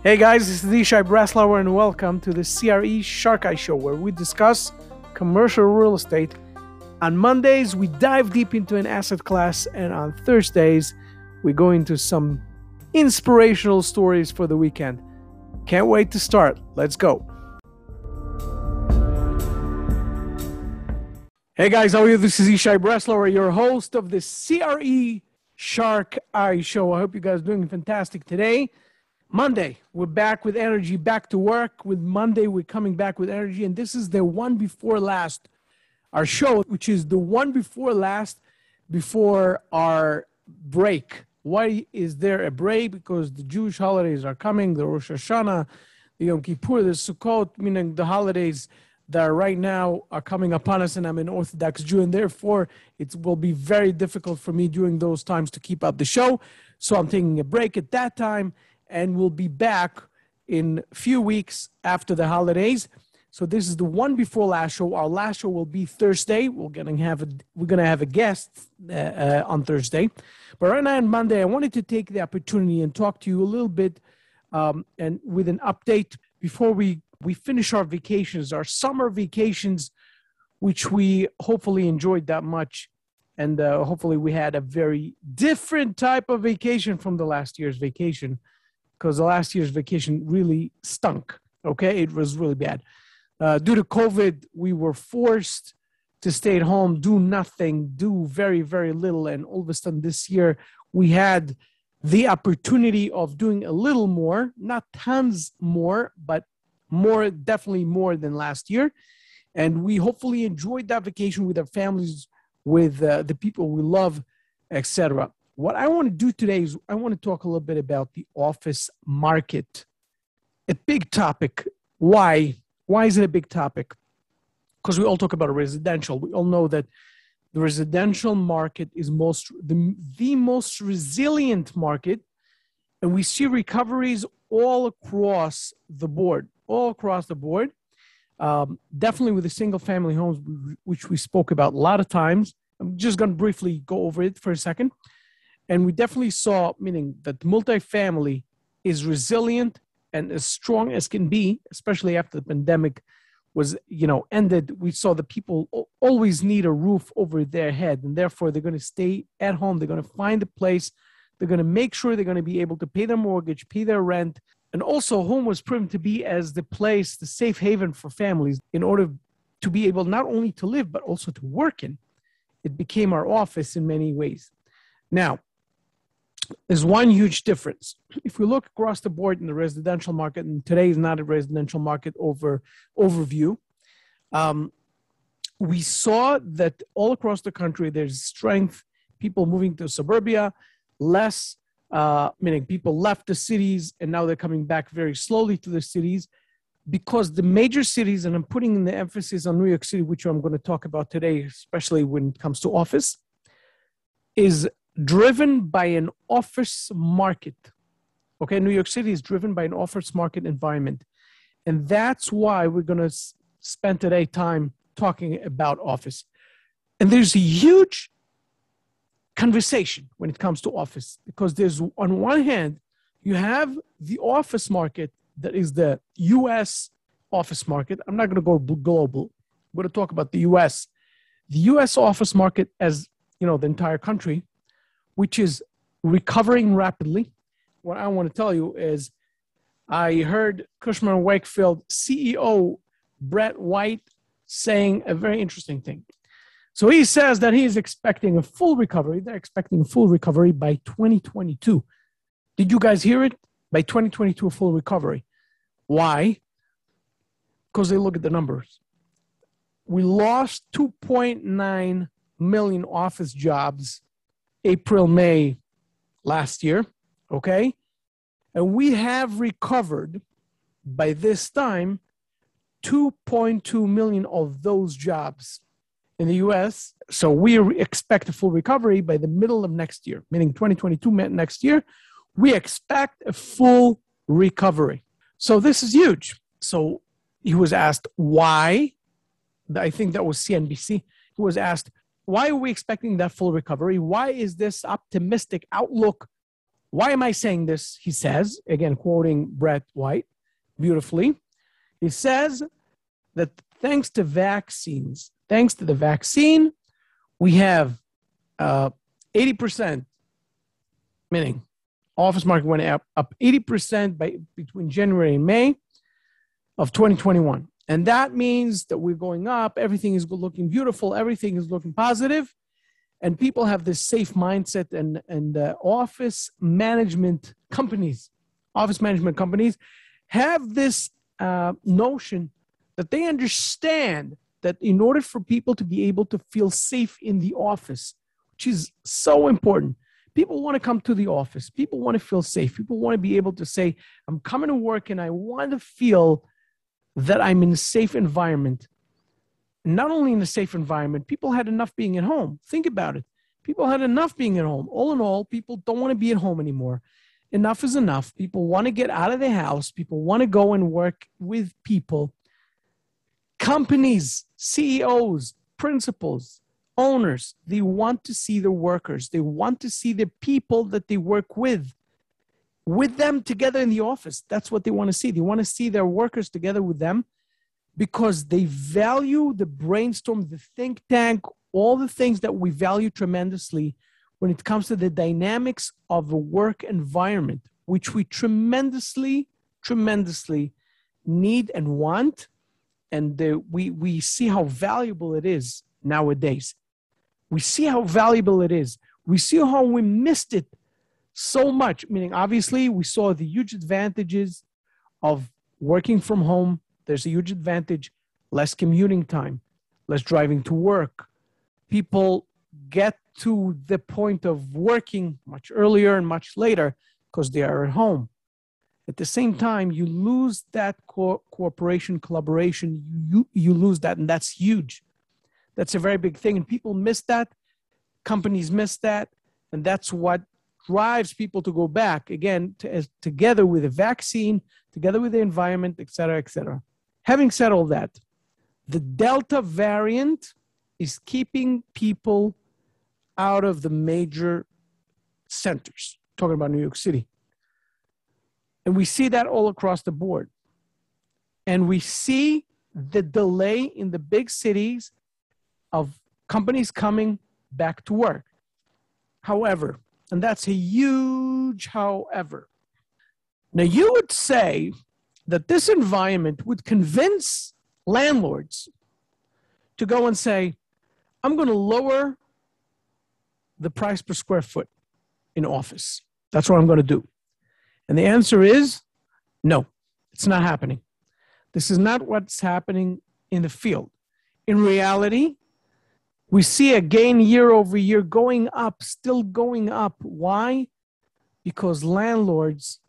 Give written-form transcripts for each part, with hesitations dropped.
Hey guys, this is Yishai Breslauer and welcome to the CRE Shark Eye Show, where we discuss commercial real estate. On Mondays, we dive deep into an asset class, and on Thursdays, we go into some inspirational stories for the weekend. Can't wait to start. Let's go. Hey guys, how are you? This is Yishai Breslauer, your host of the CRE Shark Eye Show. I hope you guys are doing fantastic today. Monday, we're back with energy, back to work. With Monday, we're coming back with energy, and this is the one before last, our show, which is the one before last, before our break. Why is there a break? Because the Jewish holidays are coming, the Rosh Hashanah, the Yom Kippur, the Sukkot, meaning the holidays that are right now are coming upon us, and I'm an Orthodox Jew, and therefore it will be very difficult for me during those times to keep up the show. So I'm taking a break at that time, and we'll be back in a few weeks after the holidays. So this is the one before last show. Our last show will be Thursday. We're gonna have a guest on Thursday, but right now on Monday, I wanted to take the opportunity and talk to you a little bit and with an update before we finish our vacations, our summer vacations, which we hopefully enjoyed that much. And hopefully we had a very different type of vacation from the last year's vacation, because the last year's vacation really stunk, okay? It was really bad. Due to COVID, we were forced to stay at home, do nothing, do very, very little. And all of a sudden this year, we had the opportunity of doing a little more, not tons more, but more, definitely more than last year. And we hopefully enjoyed that vacation with our families, with the people we love, etc. What I want to do today is I want to talk a little bit about the office market, a big topic. Why? Why is it a big topic? Because we all talk about residential. We all know that the residential market is the most resilient market, and we see recoveries all across the board, definitely with the single-family homes, which we spoke about a lot of times. I'm just going to briefly go over it for a second. And we definitely saw, meaning that multifamily is resilient and as strong as can be, especially after the pandemic was, ended. We saw that people always need a roof over their head, and therefore they're going to stay at home. They're going to find a place. They're going to make sure they're going to be able to pay their mortgage, pay their rent. And also home was proven to be as the place, the safe haven for families in order to be able not only to live, but also to work in. It became our office in many ways. Now, there's one huge difference. If we look across the board in the residential market, and today is not a residential market overview, we saw that all across the country, there's strength, people moving to suburbia, less, meaning people left the cities, and now they're coming back very slowly to the cities, because the major cities, and I'm putting the emphasis on New York City, which I'm going to talk about today, especially when it comes to office, is driven by an office market. Okay, New York City is driven by an office market environment. And that's why we're going to spend today time talking about office. And there's a huge conversation when it comes to office, because there's, on one hand, you have the office market that is the US office market. I'm not going to go global. I'm going to talk about the US. The US office market as, the entire country, which is recovering rapidly. What I want to tell you is I heard Cushman & Wakefield CEO Brett White saying a very interesting thing. So he says that he is expecting a full recovery. They're expecting a full recovery by 2022. Did you guys hear it? By 2022, a full recovery. Why? Because they look at the numbers. We lost 2.9 million office jobs April, May last year, okay? And we have recovered by this time 2.2 million of those jobs in the US. So we expect a full recovery by the middle of next year, meaning 2022 next year. We expect a full recovery. So this is huge. So he was asked why. I think that was CNBC. He was asked, why are we expecting that full recovery? Why is this optimistic outlook Why am I saying this? He says, again, quoting Brett White beautifully. He says that thanks to the vaccine, we have 80%, meaning office market went up 80% between January and May of 2021. And that means that we're going up. Everything is looking beautiful. Everything is looking positive. And people have this safe mindset, and office management companies have this notion that they understand that in order for people to be able to feel safe in the office, which is so important, people want to come to the office. People want to feel safe. People want to be able to say, I'm coming to work and I want to feel that I'm in a safe environment. Not only in a safe environment, people had enough being at home. Think about it. People had enough being at home. All in all, people don't want to be at home anymore. Enough is enough. People want to get out of their house. People want to go and work with people. Companies, CEOs, principals, owners, they want to see their workers. They want to see the people that they work with them together in the office. That's what they want to see. They want to see their workers together with them, because they value the brainstorm, the think tank, all the things that we value tremendously when it comes to the dynamics of a work environment, which we tremendously need and want. And we see how valuable it is nowadays. We see how valuable it is. We see how we missed it so much. Meaning, obviously, we saw the huge advantages of working from home. There's a huge advantage, less commuting time, less driving to work. People get to the point of working much earlier and much later because they are at home. At the same time, you lose that cooperation, collaboration. You lose that, and that's huge. That's a very big thing, and people miss that. Companies miss that, and that's what drives people to go back again, together with a vaccine, together with the environment, et cetera, et cetera. Having said all that, the Delta variant is keeping people out of the major centers, talking about New York City. And we see that all across the board. And we see the delay in the big cities of companies coming back to work. However, and that's a huge however. Now, you would say that this environment would convince landlords to go and say, I'm going to lower the price per square foot in office. That's what I'm going to do. And the answer is no, it's not happening. This is not what's happening in the field. In reality, we see a gain year over year going up, still going up. Why? Because landlords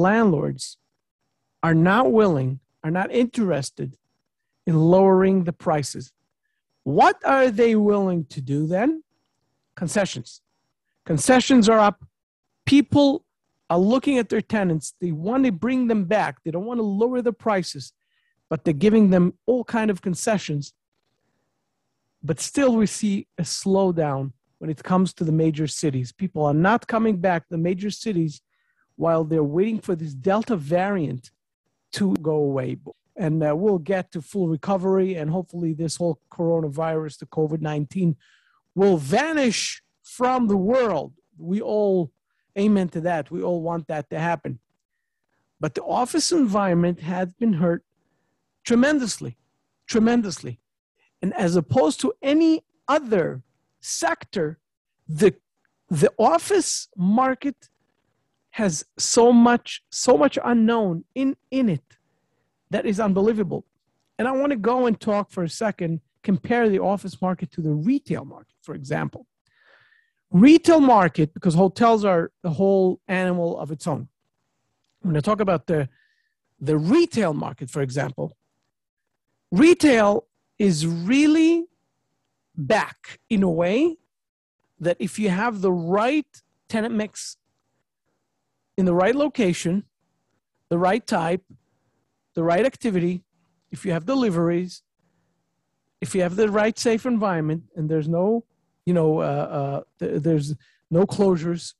are not willing, are not interested in lowering the prices. What are they willing to do then? Concessions. Concessions are up. People are looking at their tenants. They want to bring them back. They don't want to lower the prices, but they're giving them all kind of concessions. But still we see a slowdown when it comes to the major cities. People are not coming back to the major cities while they're waiting for this Delta variant to go away. And we'll get to full recovery, and hopefully this whole coronavirus, the COVID-19, will vanish from the world. We all amen to that. We all want that to happen. But the office environment has been hurt tremendously. And as opposed to any other sector, the office market has so much unknown in it that is unbelievable. And I want to go and talk for a second, compare the office market to the retail market, for example. Retail market, because hotels are a whole animal of its own. When I talk about the retail market, for example, retail is really back in a way that if you have the right tenant mix in the right location, the right type, the right activity, if you have deliveries, if you have the right safe environment, and there's no, there's no closures,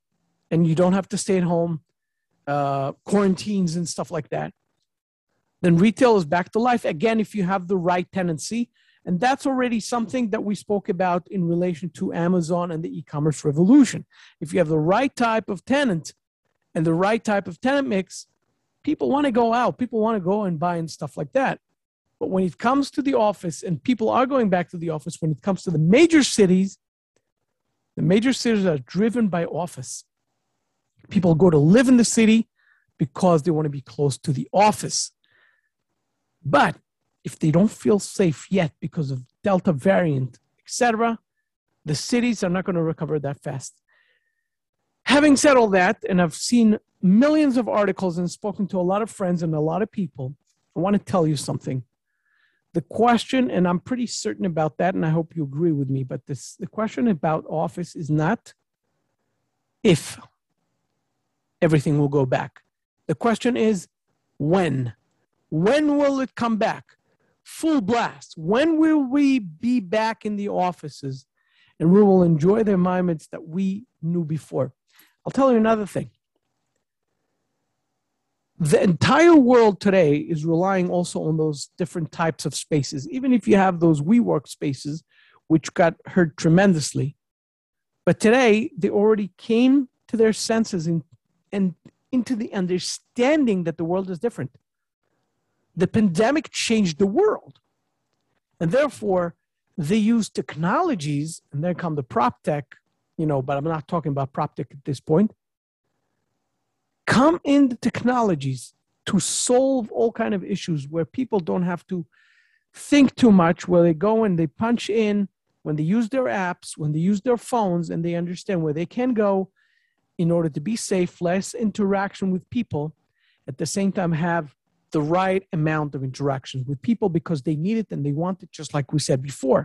and you don't have to stay at home, quarantines and stuff like that, then retail is back to life. Again, if you have the right tenancy. And that's already something that we spoke about in relation to Amazon and the e-commerce revolution. If you have the right type of tenant and the right type of tenant mix, people want to go out. People want to go and buy and stuff like that. But when it comes to the office, and people are going back to the office, when it comes to the major cities are driven by office. People go to live in the city because they want to be close to the office. But if they don't feel safe yet because of Delta variant, etc., the cities are not going to recover that fast. Having said all that, and I've seen millions of articles and spoken to a lot of friends and a lot of people, I want to tell you something. The question, and I'm pretty certain about that, and I hope you agree with me, but the question about office is not if everything will go back. The question is when. When will it come back? Full blast. When will we be back in the offices and we will enjoy the environments that we knew before? I'll tell you another thing. The entire world today is relying also on those different types of spaces. Even if you have those WeWork spaces, which got hurt tremendously. But today, they already came to their senses and into the understanding that the world is different. The pandemic changed the world. And therefore, they use technologies, and then come the prop tech, but I'm not talking about prop tech at this point. Come in the technologies to solve all kind of issues where people don't have to think too much, where they go and they punch in, when they use their apps, when they use their phones, and they understand where they can go in order to be safe, less interaction with people, at the same time have the right amount of interaction with people because they need it and they want it, just like we said before.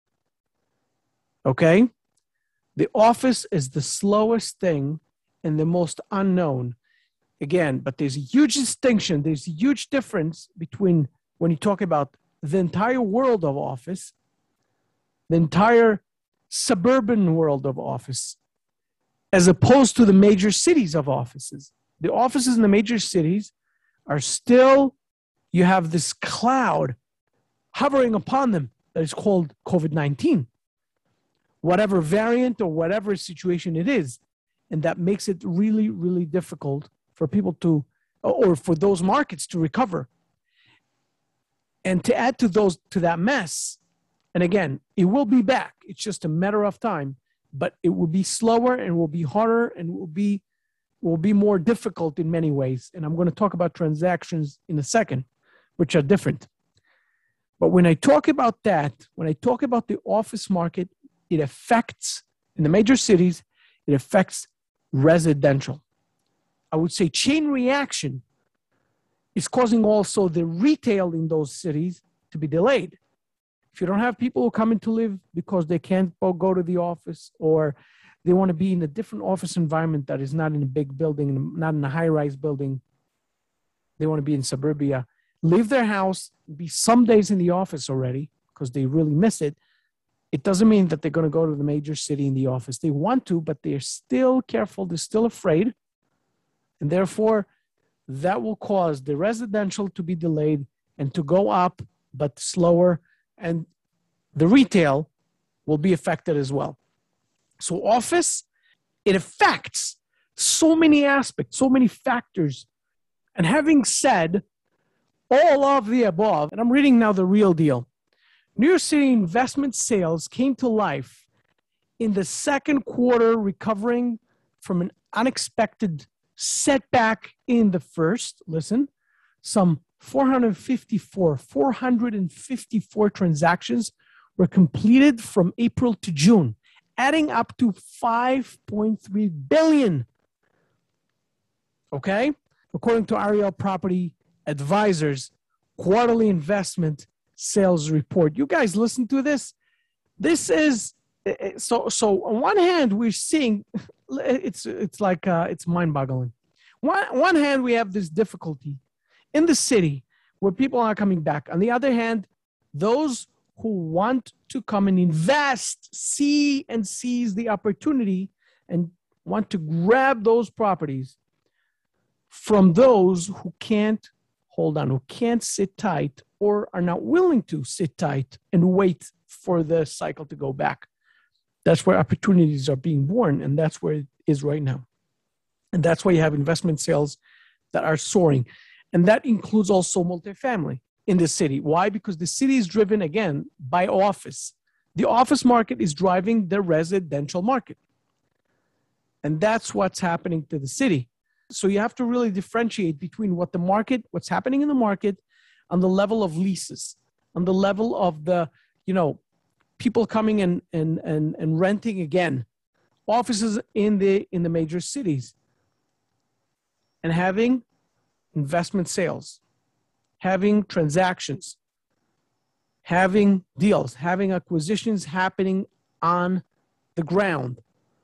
Okay? The office is the slowest thing and the most unknown. Again, but there's a huge distinction. There's a huge difference between when you talk about the entire world of office, the entire suburban world of office, as opposed to the major cities of offices. The offices in the major cities are still, you have this cloud hovering upon them that is called COVID-19. Whatever variant or whatever situation it is. And that makes it really, really difficult for people to, or for those markets to recover. And to add to that mess, and again, it will be back. It's just a matter of time, but it will be slower and will be harder and will be more difficult in many ways. And I'm going to talk about transactions in a second, which are different. But when I talk about that, when I talk about the office market, it affects, in the major cities, it affects residential. I would say chain reaction is causing also the retail in those cities to be delayed. If you don't have people who come in to live because they can't go to the office, or they want to be in a different office environment that is not in a big building, not in a high-rise building, they want to be in suburbia, leave their house, be some days in the office already because they really miss it. It doesn't mean that they're going to go to the major city in the office. They want to, but they're still careful. They're still afraid. And therefore, that will cause the residential to be delayed and to go up, but slower. And the retail will be affected as well. So office, it affects so many aspects, so many factors. And having said all of the above, and I'm reading now The Real Deal, New York City investment sales came to life in the second quarter, recovering from an unexpected setback in the first. Listen, some 454 transactions were completed from April to June, adding up to 5.3 billion. Okay? According to Ariel Property Advisors quarterly investment sales report. You guys listen to this. This is so on one hand we're seeing it's like it's mind-boggling. One hand we have this difficulty in the city where people are coming back. On the other hand, those who want to come and invest see and seize the opportunity and want to grab those properties from those who can't hold on, who can't sit tight or are not willing to sit tight and wait for the cycle to go back. That's where opportunities are being born, and that's where it is right now. And that's why you have investment sales that are soaring. And that includes also multifamily in the city. Why? Because the city is driven, again, by office. The office market is driving the residential market. And that's what's happening to the city. So you have to really differentiate between what's happening in the market on the level of leases, on the level of the, people coming and renting again, offices in the major cities, and having investment sales, having transactions, having deals, having acquisitions happening on the ground.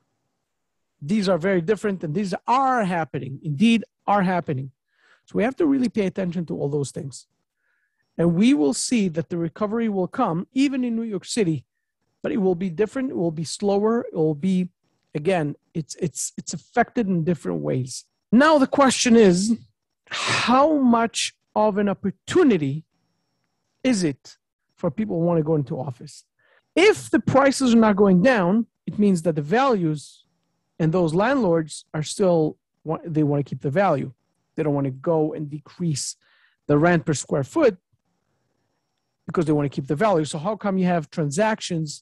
These are very different, and these are happening, indeed are happening. So we have to really pay attention to all those things. And we will see that the recovery will come, even in New York City, but it will be different. It will be slower. It will be, again, it's affected in different ways. Now the question is, how much of an opportunity is it for people who want to go into office? If the prices are not going down, it means that the values and those landlords are still, they want to keep the value. They don't want to go and decrease the rent per square foot because they want to keep the value. So how come you have transactions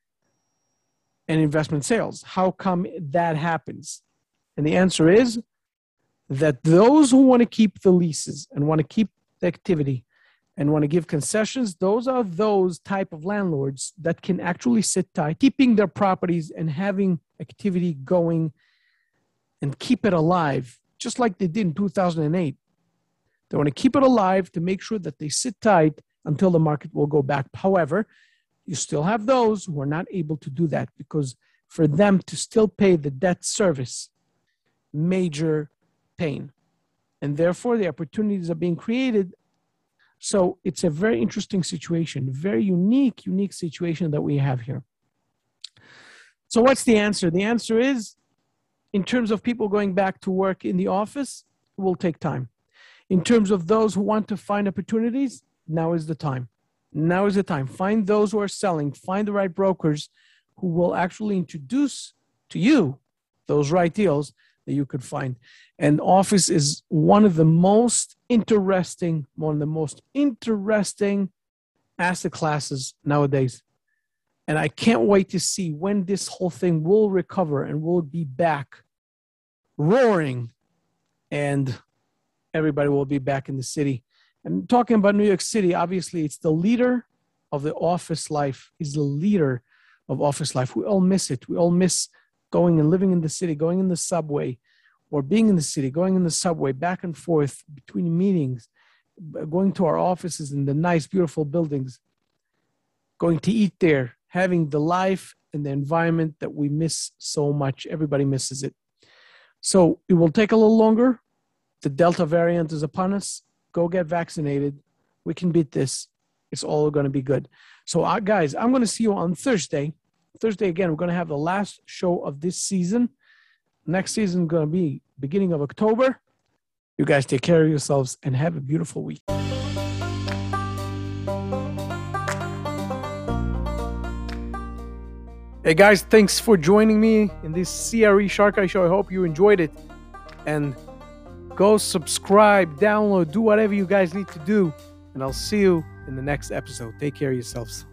and investment sales? How come that happens? And the answer is that those who want to keep the leases and want to keep the activity and want to give concessions, those are those type of landlords that can actually sit tight, keeping their properties and having activity going and keep it alive, just like they did in 2008. They want to keep it alive to make sure that they sit tight until the market will go back. However, you still have those who are not able to do that, because for them to still pay the debt service, major pain. And therefore, the opportunities are being created. So it's a very interesting situation, very unique situation that we have here. So what's the answer? The answer is, in terms of people going back to work in the office, it will take time. In terms of those who want to find opportunities, now is the time. Now is the time. Find those who are selling. Find the right brokers who will actually introduce to you those right deals that you could find. And office is one of the most interesting asset classes nowadays. And I can't wait to see when this whole thing will recover and will be back roaring, and everybody will be back in the city. And talking about New York City, obviously it's the leader of the office life, is the leader of office life. We all miss it. We all miss going and living in the city, going in the subway, or being in the city, going in the subway, back and forth between meetings, going to our offices in the nice, beautiful buildings, going to eat there, having the life and the environment that we miss so much. Everybody misses it. So it will take a little longer. The Delta variant is upon us. Go get vaccinated. We can beat this. It's all going to be good. So guys, I'm going to see you on Thursday. Thursday, again, we're going to have the last show of this season. Next season is going to be beginning of October. You guys take care of yourselves and have a beautiful week. Hey guys, thanks for joining me in this CRE Shark Eye show. I hope you enjoyed it. And go subscribe, download, do whatever you guys need to do. And I'll see you in the next episode. Take care of yourselves.